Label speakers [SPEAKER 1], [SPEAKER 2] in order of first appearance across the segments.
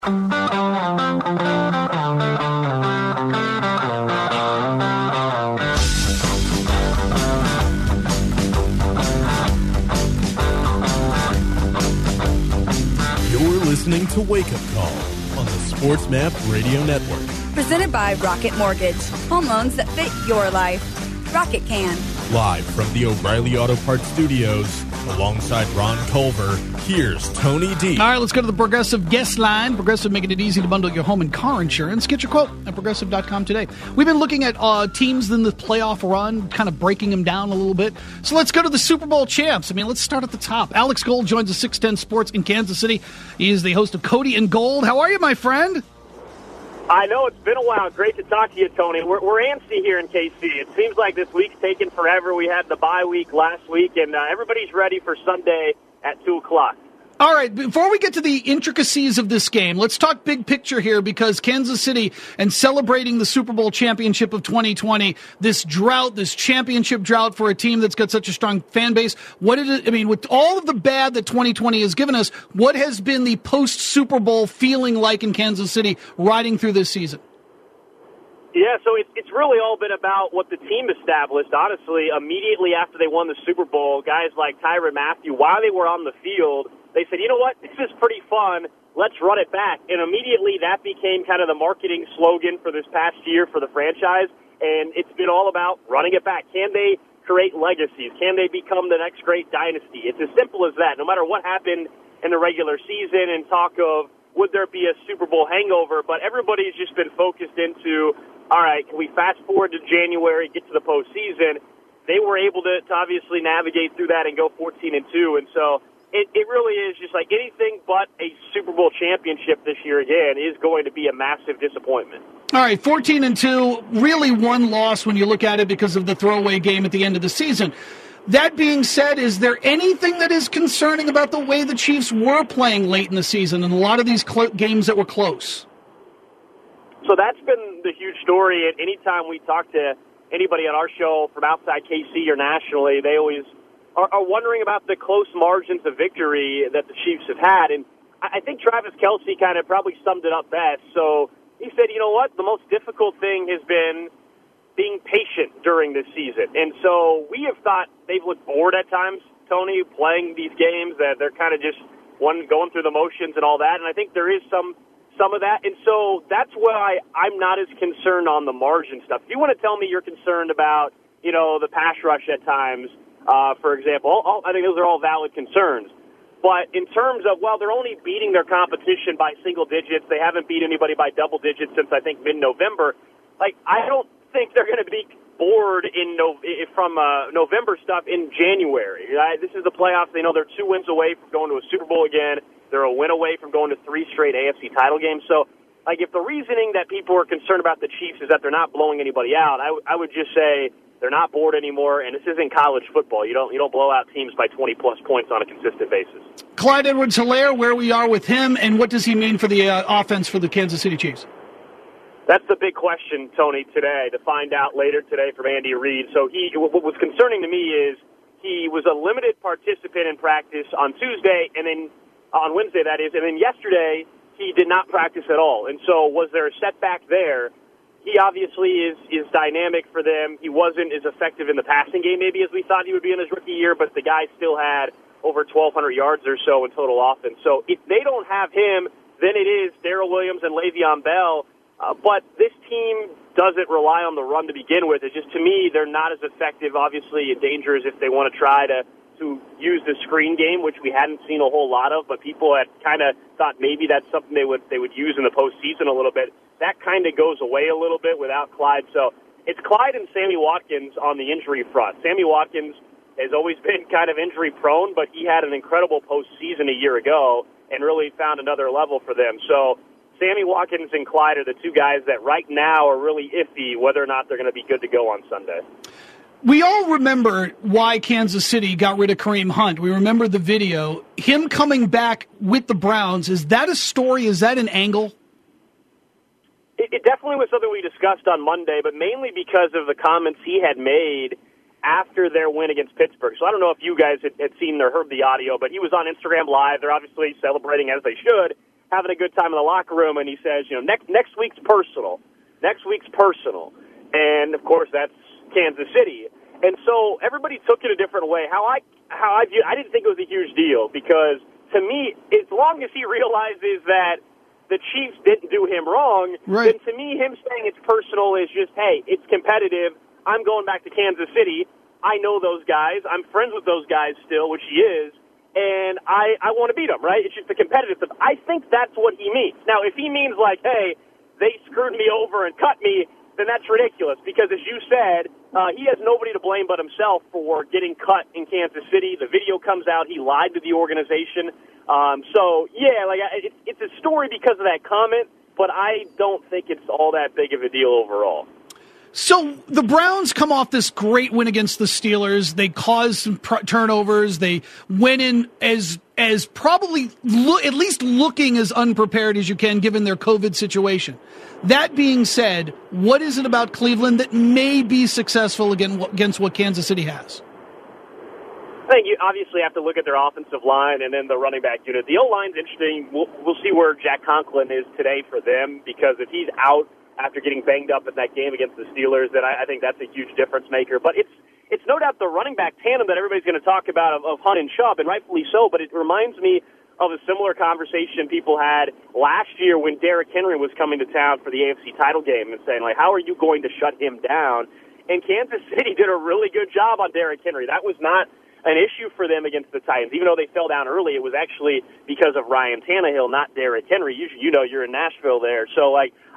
[SPEAKER 1] Listening to Wake Up Call on the SportsMap Radio Network.
[SPEAKER 2] Presented by Rocket Mortgage. Home loans that fit your life. Rocket can.
[SPEAKER 1] Live from the O'Reilly Auto Parts Studios, alongside Ron Culver, here's Tony D.
[SPEAKER 3] All right, let's go to the Progressive guest line. Progressive making it easy to bundle your home and car insurance. Get your quote at Progressive.com today. We've been looking at teams in the playoff run, kind of breaking them down a little bit. So let's go to the Super Bowl champs. Let's start at the top. Alex Gold joins the 610 Sports in Kansas City. He is the host of Cody and Gold. How are you, my friend?
[SPEAKER 4] I know it's been a while. Great to talk to you, Tony. We're antsy here in KC. It seems like this week's taken forever. We had the bye week last week, and everybody's ready for Sunday at 2 o'clock.
[SPEAKER 3] All right, before we get to the intricacies of this game, let's talk big picture here, because Kansas City and celebrating the Super Bowl championship of 2020, this drought, this championship drought for a team that's got such a strong fan base, with all of the bad that 2020 has given us, what has been the post-Super Bowl feeling like in Kansas City riding through this season?
[SPEAKER 4] Yeah, so it's really all been about what the team established, honestly. Immediately after they won the Super Bowl, guys like Tyrann Mathieu, while they were on the field, they said, you know what, this is pretty fun, let's run it back. And immediately that became kind of the marketing slogan for this past year for the franchise, and it's been all about running it back. Can they create legacies? Can they become the next great dynasty? It's as simple as that. No matter what happened in the regular season and talk of would there be a Super Bowl hangover, but everybody's just been focused into, all right, can we fast forward to January, get to the postseason? They were able to obviously navigate through that and go 14-2, and so It really is just like anything but a Super Bowl championship this year again is going to be a massive disappointment.
[SPEAKER 3] All right, 14-2, really one loss when you look at it because of the throwaway game at the end of the season. That being said, is there anything that is concerning about the way the Chiefs were playing late in the season and a lot of these games that were close?
[SPEAKER 4] So that's been the huge story. And anytime we talk to anybody on our show from outside KC or nationally, they always are wondering about the close margins of victory that the Chiefs have had. And I think Travis Kelce kind of probably summed it up best. So he said, you know what, the most difficult thing has been being patient during this season. And so we have thought they've looked bored at times, Tony, playing these games, that they're kind of just going through the motions and all that. And I think there is some of that. And so that's why I'm not as concerned on the margin stuff. If you want to tell me you're concerned about, the pass rush at times, for example, I think those are all valid concerns. But in terms of, they're only beating their competition by single digits. They haven't beat anybody by double digits since, I think, mid-November. I don't think they're going to be bored from November stuff in January. This is the playoffs. They know they're 2 wins away from going to a Super Bowl again. They're a win away from going to 3 straight AFC title games. So, if the reasoning that people are concerned about the Chiefs is that they're not blowing anybody out, I would just say they're not bored anymore, and this isn't college football. You don't blow out teams by 20-plus points on a consistent basis.
[SPEAKER 3] Clyde Edwards-Helaire, where we are with him, and what does he mean for the offense for the Kansas City Chiefs?
[SPEAKER 4] That's the big question, Tony, today, to find out later today from Andy Reid. So what was concerning to me is he was a limited participant in practice on Tuesday, and then on Wednesday, that is, and then yesterday he did not practice at all. And so was there a setback there? He obviously is dynamic for them. He wasn't as effective in the passing game maybe as we thought he would be in his rookie year, but the guy still had over 1,200 yards or so in total offense. So if they don't have him, then it is Darrell Williams and Le'Veon Bell. But this team doesn't rely on the run to begin with. It's just, to me, they're not as effective, obviously, and dangerous if they want to try to use the screen game, which we hadn't seen a whole lot of, but people had kind of thought maybe that's something they would use in the postseason a little bit. That kind of goes away a little bit without Clyde. So it's Clyde and Sammy Watkins on the injury front. Sammy Watkins has always been kind of injury-prone, but he had an incredible postseason a year ago and really found another level for them. So Sammy Watkins and Clyde are the two guys that right now are really iffy whether or not they're going to be good to go on Sunday.
[SPEAKER 3] We all remember why Kansas City got rid of Kareem Hunt. We remember the video. Him coming back with the Browns, is that a story? Is that an angle?
[SPEAKER 4] It definitely was something we discussed on Monday, but mainly because of the comments he had made after their win against Pittsburgh. So I don't know if you guys had seen or heard the audio, but he was on Instagram Live. They're obviously celebrating as they should. having a good time in the locker room, and he says, next week's personal. Next week's personal. And, of course, that's Kansas City. And so everybody took it a different way. How I view, I didn't think it was a huge deal because, to me, as long as he realizes that the Chiefs didn't do him wrong,
[SPEAKER 3] right,
[SPEAKER 4] then to me, him saying it's personal is just, hey, it's competitive. I'm going back to Kansas City. I know those guys. I'm friends with those guys still, which he is, and I want to beat them, right? It's just the competitive stuff. I think that's what he means. Now, if he means like, hey, they screwed me over and cut me, then that's ridiculous because, as you said, he has nobody to blame but himself for getting cut in Kansas City. The video comes out. He lied to the organization. It's a story because of that comment, but I don't think it's all that big of a deal overall.
[SPEAKER 3] So the Browns come off this great win against the Steelers. They caused some turnovers. They went in as probably at least looking as unprepared as you can given their COVID situation. That being said, what is it about Cleveland that may be successful against what Kansas City has?
[SPEAKER 4] I think you obviously have to look at their offensive line and then the running back unit. The O-line's interesting. We'll see where Jack Conklin is today for them because if he's out after getting banged up in that game against the Steelers, then I think that's a huge difference maker. But it's no doubt the running back tandem that everybody's going to talk about of Hunt and Chubb, and rightfully so, but it reminds me of a similar conversation people had last year when Derrick Henry was coming to town for the AFC title game and saying, like, how are you going to shut him down? And Kansas City did a really good job on Derrick Henry. That was not an issue for them against the Titans. Even though they fell down early, it was actually because of Ryan Tannehill, not Derrick Henry. You're in Nashville there. So,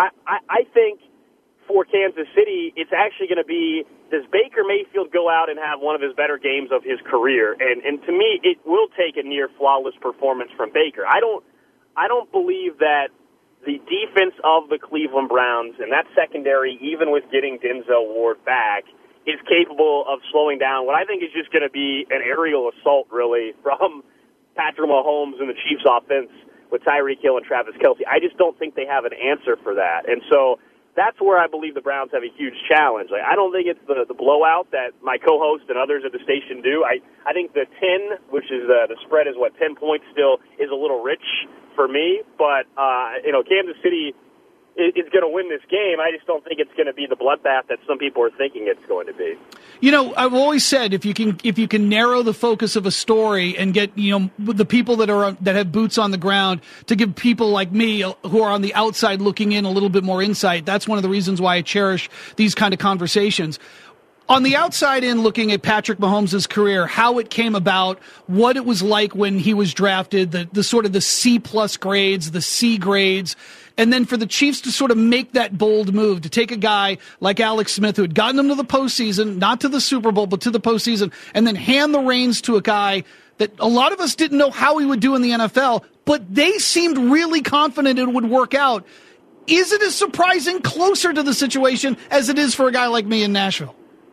[SPEAKER 4] I think for Kansas City, it's actually going to be, does Baker Mayfield go out and have one of his better games of his career? And to me, it will take a near flawless performance from Baker. I don't believe that the defense of the Cleveland Browns and that secondary, even with getting Denzel Ward back, is capable of slowing down what I think is just going to be an aerial assault, really, from Patrick Mahomes and the Chiefs' offense with Tyreek Hill and Travis Kelce. I just don't think they have an answer for that. And so that's where I believe the Browns have a huge challenge. I don't think it's the blowout that my co-host and others at the station do. I think the 10, which is the spread is 10 points still, is a little rich for me. But, Kansas City is going to win this game. I just don't think it's going to be the bloodbath that some people are thinking it's going to be.
[SPEAKER 3] I've always said if you can narrow the focus of a story and get the people that have boots on the ground to give people like me who are on the outside looking in a little bit more insight. That's one of the reasons why I cherish these kind of conversations. On the outside in, looking at Patrick Mahomes' career, how it came about, what it was like when he was drafted, the sort of the C-plus grades, the C grades, and then for the Chiefs to sort of make that bold move, to take a guy like Alex Smith, who had gotten them to the postseason, not to the Super Bowl, but to the postseason, and then hand the reins to a guy that a lot of us didn't know how he would do in the NFL, but they seemed really confident it would work out. Is it as surprising closer to the situation as it is for a guy like me in Nashville?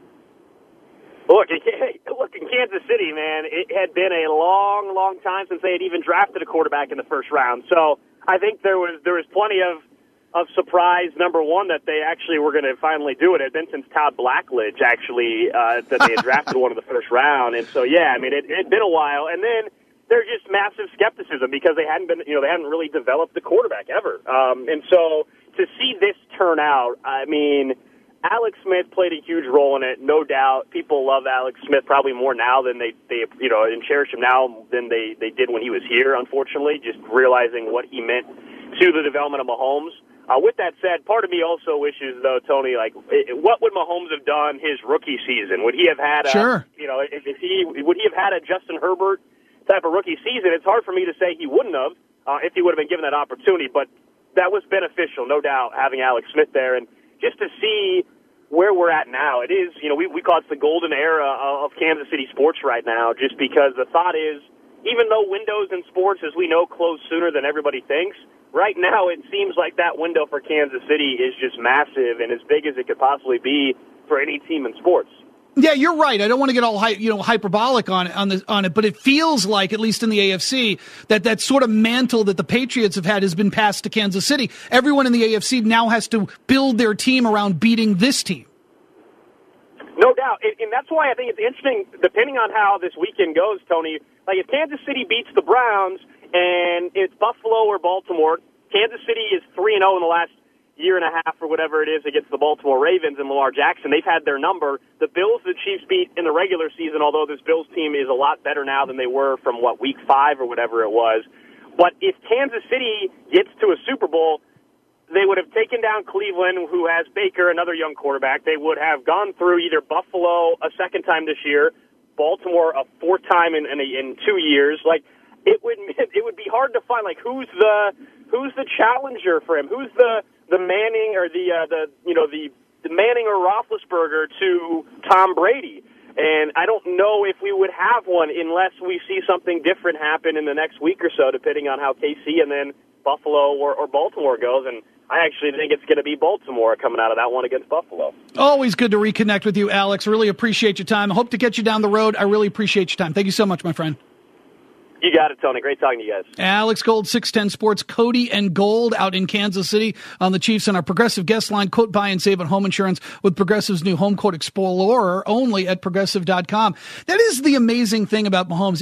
[SPEAKER 4] Look, in Kansas City, man, it had been a long, long time since they had even drafted a quarterback in the first round. So I think there was plenty of surprise, number one, that they actually were going to finally do it. It had been since Todd Blackledge, actually, that they had drafted one in the first round. And so, yeah, I mean, it had been a while. And then there's just massive skepticism because they hadn't really developed the quarterback ever. And so to see this turn out, I mean, Alex Smith played a huge role in it, no doubt. People love Alex Smith probably more now than they and cherish him now than they did when he was here, unfortunately, just realizing what he meant to the development of Mahomes. With that said, part of me also wishes, though, Tony, what would Mahomes have done his rookie season? Would he have had would he have had a Justin Herbert type of rookie season? It's hard for me to say he wouldn't have if he would have been given that opportunity, but that was beneficial, no doubt, having Alex Smith there. And just to see where we're at now, it is, we call it the golden era of Kansas City sports right now, just because the thought is, even though windows in sports, as we know, close sooner than everybody thinks, right now it seems like that window for Kansas City is just massive and as big as it could possibly be for any team in sports.
[SPEAKER 3] Yeah, you're right. I don't want to get all hyperbolic on it, but it feels like, at least in the AFC, that sort of mantle that the Patriots have had has been passed to Kansas City. Everyone in the AFC now has to build their team around beating this team.
[SPEAKER 4] No doubt, and that's why I think it's interesting, depending on how this weekend goes, Tony. Like, if Kansas City beats the Browns, and it's Buffalo or Baltimore. Kansas City is 3-0 in the last year and a half or whatever it is against the Baltimore Ravens and Lamar Jackson. They've had their number. The Bills, the Chiefs beat in the regular season, although this Bills team is a lot better now than they were from, week 5 or whatever it was. But if Kansas City gets to a Super Bowl, they would have taken down Cleveland, who has Baker, another young quarterback. They would have gone through either Buffalo a second time this year, Baltimore a fourth time in 2 years. Like, it would be hard to find, like, who's the challenger for him? Who's the Manning or the Manning or Roethlisberger to Tom Brady? And I don't know if we would have one unless we see something different happen in the next week or so, depending on how KC and then Buffalo or Baltimore goes. And I actually think it's going to be Baltimore coming out of that one against Buffalo.
[SPEAKER 3] Always good to reconnect with you, Alex. Really appreciate your time. I hope to get you down the road. I really appreciate your time. Thank you so much, my friend.
[SPEAKER 4] You got it, Tony. Great talking to you guys.
[SPEAKER 3] Alex Gold, 610 Sports, Cody and Gold out in Kansas City on the Chiefs and our Progressive guest line. Quote, buy and save on home insurance with Progressive's new Home Quote Explorer only at Progressive.com. That is the amazing thing about Mahomes.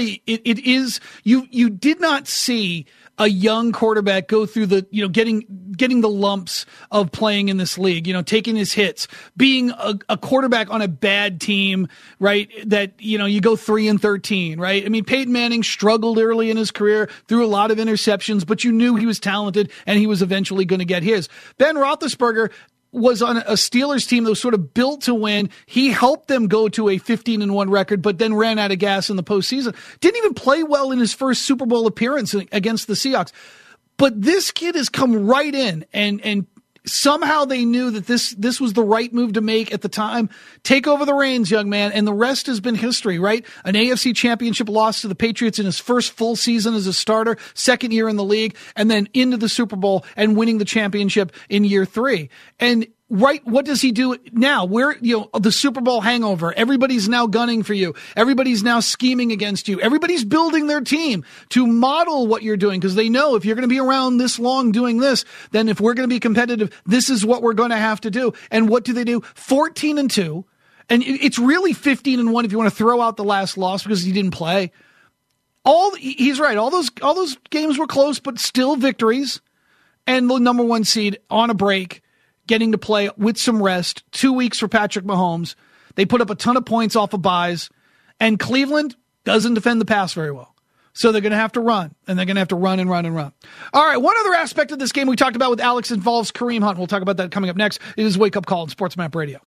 [SPEAKER 3] It is, you did not see a young quarterback go through the, getting the lumps of playing in this league, taking his hits, being a quarterback on a bad team, right? That, you go 3-13, right? I mean, Peyton Manning struggled early in his career, threw a lot of interceptions, but you knew he was talented and he was eventually going to get his. Ben Roethlisberger was on a Steelers team that was sort of built to win. He helped them go to a 15-1 record, but then ran out of gas in the postseason. Didn't even play well in his first Super Bowl appearance against the Seahawks. But this kid has come right in, and somehow they knew that this was the right move to make at the time. Take over the reins, young man, and the rest has been history, right? An AFC championship loss to the Patriots in his first full season as a starter, second year in the league, and then into the Super Bowl and winning the championship in year 3. And right, what does he do now? The Super Bowl hangover. Everybody's now gunning for you. Everybody's now scheming against you. Everybody's building their team to model what you're doing because they know if you're going to be around this long doing this, then if we're going to be competitive, this is what we're going to have to do. And what do they do? 14-2. And it's really 15-1 if you want to throw out the last loss because he didn't play. He's right. All those games were close, but still victories. And the number 1 seed on a break, getting to play with some rest, 2 weeks for Patrick Mahomes. They put up a ton of points off of buys, and Cleveland doesn't defend the pass very well. So they're going to have to run, and they're going to have to run and run and run. All right, one other aspect of this game we talked about with Alex involves Kareem Hunt. We'll talk about that coming up next. It is Wake Up Call on Sports Map Radio.